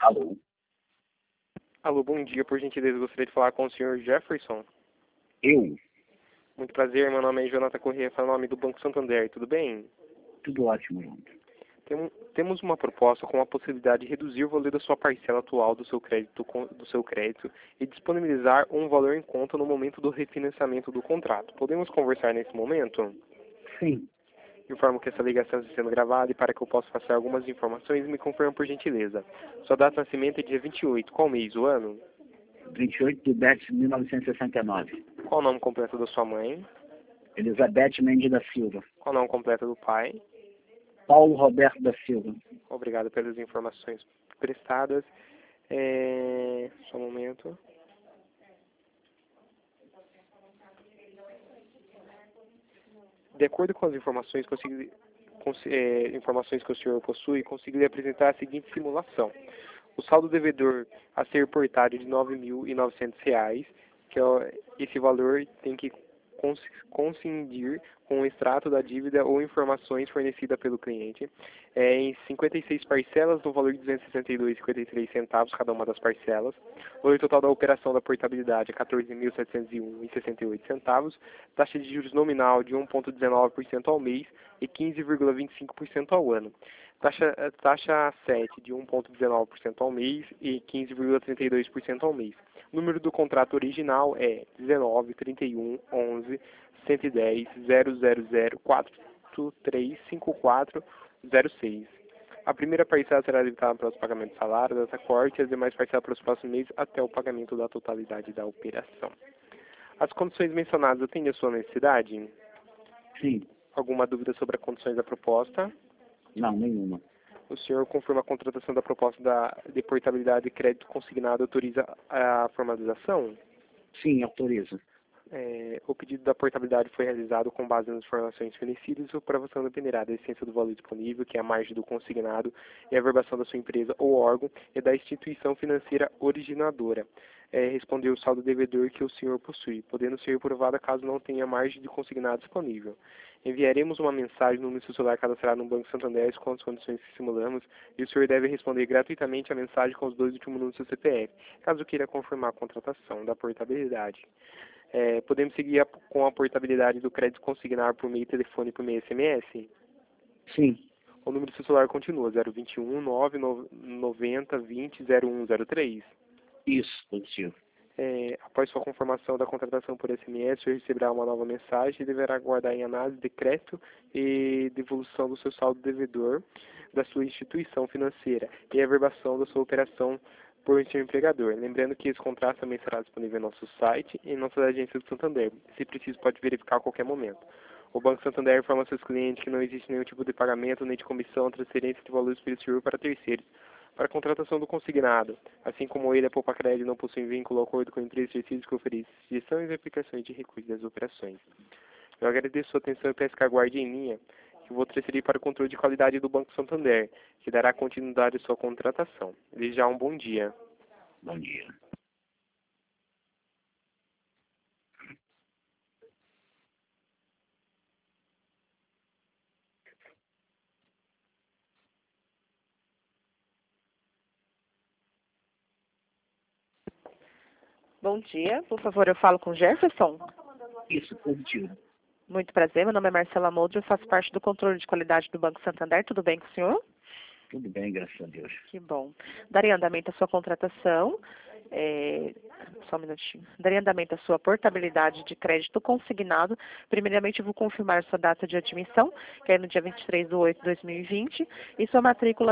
Alô? Alô, bom dia. Por gentileza, gostaria de falar com o senhor Jefferson. Eu? Muito prazer, meu nome é Jonathan Corrêa, falo em nome do Banco Santander, tudo bem? Tudo ótimo, Jonathan. Temos uma proposta com a possibilidade de reduzir o valor da sua parcela atual do seu crédito e disponibilizar um valor em conta no momento do refinanciamento do contrato. Podemos conversar nesse momento? Sim. Informo que essa ligação está sendo gravada e para que eu possa passar algumas informações, me confirma por gentileza. Sua data de nascimento é dia 28, qual mês, o ano? 28/10/1969. Qual o nome completo da sua mãe? Elizabeth Mendes da Silva. Qual o nome completo do pai? Paulo Roberto da Silva. Obrigado pelas informações prestadas. Só um momento. De acordo com as informações que o senhor possui, consegui lhe apresentar a seguinte simulação. O saldo devedor a ser reportado é de R$ 9.900, esse valor tem que coincidir com o extrato da dívida ou informações fornecidas pelo cliente, em 56 parcelas no valor de R$ 262,53 cada uma das parcelas. O valor total da operação da portabilidade é R$ 14.701,68, taxa de juros nominal de 1,19% ao mês e 15,25% ao ano. Taxa 7 de 1,19% ao mês e 15,32% ao mês. O número do contrato original é 19 31 11 110 000 4354 06. A primeira parcela será debitada para os pagamentos de salário, data corte, e as demais parcelas para os próximos meses até o pagamento da totalidade da operação. As condições mencionadas atendem a sua necessidade? Sim. Alguma dúvida sobre as condições da proposta? Não, nenhuma. O senhor confirma a contratação da proposta de portabilidade de crédito consignado autoriza a formalização? Sim, autoriza. O pedido da portabilidade foi realizado com base nas informações fornecidas e a aprovação dependerá da essência do valor disponível, que é a margem do consignado, e a verbação da sua empresa ou órgão e da instituição financeira originadora. Respondeu o saldo devedor que o senhor possui, podendo ser reprovada caso não tenha margem de consignado disponível. Enviaremos uma mensagem no número do seu celular cadastrado no Banco Santander com as condições que simulamos e o senhor deve responder gratuitamente a mensagem com os 2 últimos números do seu CPF, caso queira confirmar a contratação da portabilidade. Podemos seguir com a portabilidade do crédito consignado por meio telefone e por meio SMS? Sim. O número do seu celular continua 021 990 20 0103. Isso, positivo. Após sua confirmação da contratação por SMS, o senhor receberá uma nova mensagem e deverá aguardar em análise de crédito e devolução do seu saldo devedor da sua instituição financeira e a verbação da sua operação por seu empregador. Lembrando que esse contrato também será disponível no nosso site e em nossas agências do Santander. Se preciso, pode verificar a qualquer momento. O Banco Santander informa aos seus clientes que não existe nenhum tipo de pagamento, nem de comissão, transferência de valores pelo exterior para terceiros, para a contratação do consignado. Assim como ele, a Poupa Crédito não possui vínculo ou acordo com empresas de serviços que oferecem gestões e aplicações de recursos das operações. Eu agradeço sua atenção e peço que aguarde em linha, que vou transferir para o controle de qualidade do Banco Santander, que dará continuidade à sua contratação. Desde já um bom dia. Bom dia. Bom dia, por favor, eu falo com Jefferson. Isso, positivo. Muito prazer, meu nome é Marcela Moldro, eu faço parte do controle de qualidade do Banco Santander. Tudo bem com o senhor? Tudo bem, graças a Deus. Que bom. Darei andamento à sua contratação. Só um minutinho. Darei andamento à sua portabilidade de crédito consignado. Primeiramente, eu vou confirmar sua data de admissão, que é no dia 23/8/2020, e sua matrícula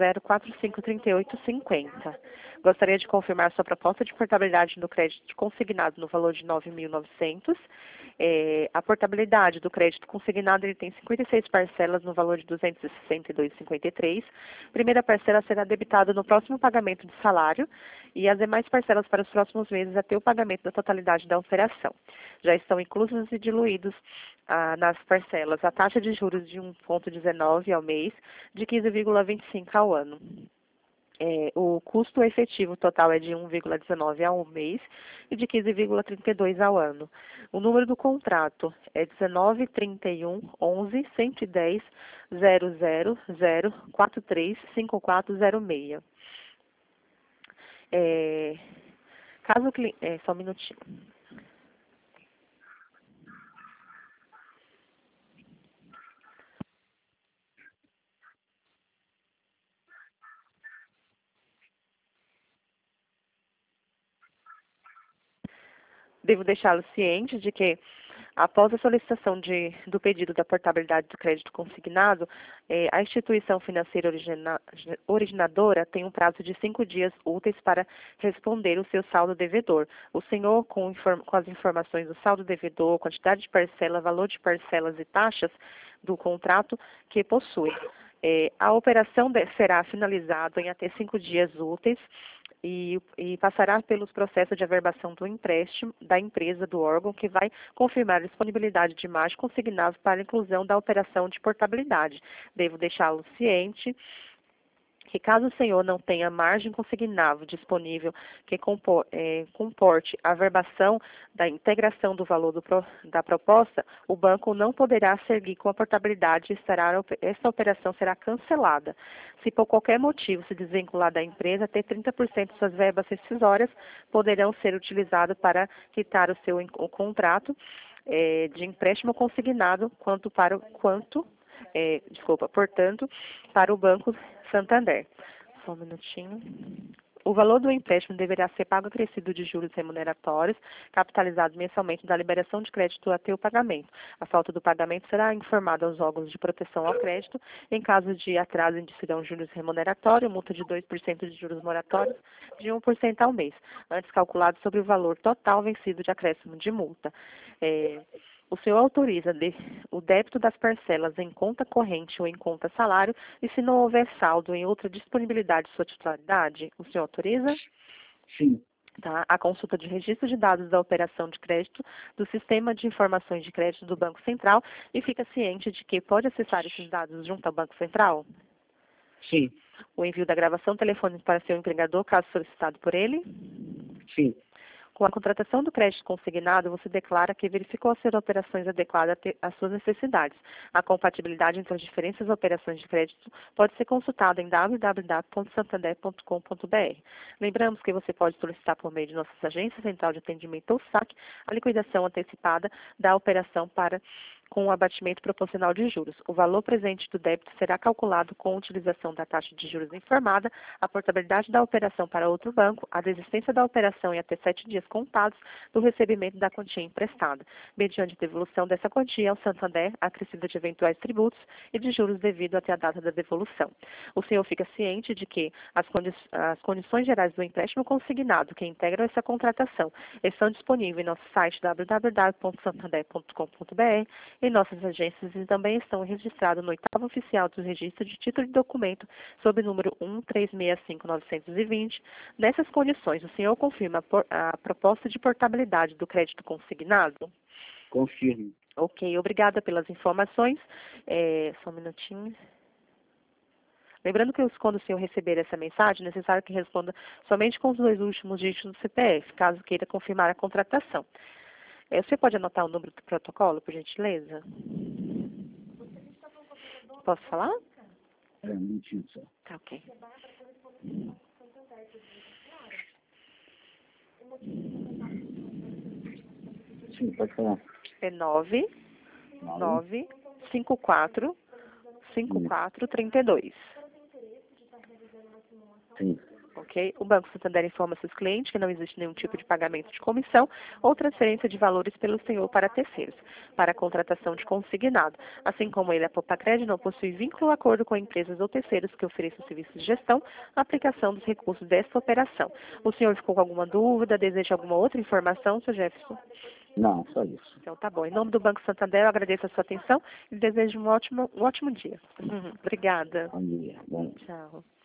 00453850. Gostaria de confirmar sua proposta de portabilidade do crédito consignado no valor de 9.900. A portabilidade do crédito consignado ele tem 56 parcelas no valor de 262,53. Primeira parcela será debitada no próximo pagamento de salário e as demais parcelas para os próximos meses até o pagamento da totalidade da operação. Já estão inclusos e diluídos nas parcelas a taxa de juros de 1,19 ao mês, de 15,25 ao ano. O custo efetivo total é de 1,19 ao mês e de 15,32 ao ano. O número do contrato é 19 31 11 110 000 435406. Caso o cliente... só um minutinho. Devo deixá-lo ciente de que, após a solicitação do pedido da portabilidade do crédito consignado, a instituição financeira originadora tem um prazo de 5 dias úteis para responder o seu saldo devedor. O senhor, com as informações do saldo devedor, quantidade de parcela, valor de parcelas e taxas do contrato que possui. A operação será finalizada em até 5 dias úteis e passará pelos processos de averbação do empréstimo da empresa, do órgão, que vai confirmar a disponibilidade de margem consignável para a inclusão da operação de portabilidade. Devo deixá-lo ciente que, caso o senhor não tenha margem consignável disponível que comporte a averbação da integração do valor da proposta, o banco não poderá seguir com a portabilidade e essa operação será cancelada. Se por qualquer motivo se desvincular da empresa, até 30% de suas verbas rescisórias poderão ser utilizadas para quitar o contrato de empréstimo consignado, portanto, para o Banco Santander. Só um minutinho. O valor do empréstimo deverá ser pago acrescido de juros remuneratórios, capitalizado mensalmente da liberação de crédito até o pagamento. A falta do pagamento será informada aos órgãos de proteção ao crédito. Em caso de atraso, incidirão juros remuneratórios, multa de 2% de juros moratórios, de 1% ao mês, antes calculado sobre o valor total vencido de acréscimo de multa. O senhor autoriza o débito das parcelas em conta corrente ou em conta salário e, se não houver saldo em outra disponibilidade de sua titularidade, o senhor autoriza? Sim. Tá? A consulta de registro de dados da operação de crédito do Sistema de Informações de Crédito do Banco Central e fica ciente de que pode acessar esses dados junto ao Banco Central? Sim. O envio da gravação telefônica para seu empregador, caso solicitado por ele? Sim. Com a contratação do crédito consignado, você declara que verificou ser operações adequadas às suas necessidades. A compatibilidade entre as diferentes operações de crédito pode ser consultada em www.santander.com.br. Lembramos que você pode solicitar por meio de nossas agências, Central de Atendimento ou SAC, a liquidação antecipada da operação com o abatimento proporcional de juros. O valor presente do débito será calculado com a utilização da taxa de juros informada, a portabilidade da operação para outro banco, a desistência da operação em até 7 dias contados do recebimento da quantia emprestada, mediante devolução dessa quantia ao Santander, acrescida de eventuais tributos e de juros devido até a data da devolução. O senhor fica ciente de que as condições gerais do empréstimo consignado que integram essa contratação estão disponíveis em nosso site www.santander.com.br, em nossas agências e também estão registrados no 8º oficial do registro de título de documento sob número 1365920. Nessas condições, o senhor confirma a proposta de portabilidade do crédito consignado? Confirmo. Ok, obrigada pelas informações. Só um minutinho. Lembrando que quando o senhor receber essa mensagem, é necessário que responda somente com os 2 últimos dígitos do CPF, caso queira confirmar a contratação. Você pode anotar o número do protocolo, por gentileza? Posso falar? Um minutinho só. Tá, ok. Sim, pode falar. É 9545432. Sim. Ok? O Banco Santander informa seus clientes que não existe nenhum tipo de pagamento de comissão ou transferência de valores pelo senhor para terceiros, para a contratação de consignado. Assim como ele, a Popacred não possui vínculo ou acordo com empresas ou terceiros que ofereçam serviços de gestão, aplicação dos recursos desta operação. O senhor ficou com alguma dúvida? Deseja alguma outra informação, Sr. Jefferson? Não, só isso. Então, tá bom. Em nome do Banco Santander, eu agradeço a sua atenção e desejo um ótimo dia. Obrigada. Bom dia. Bom. Tchau.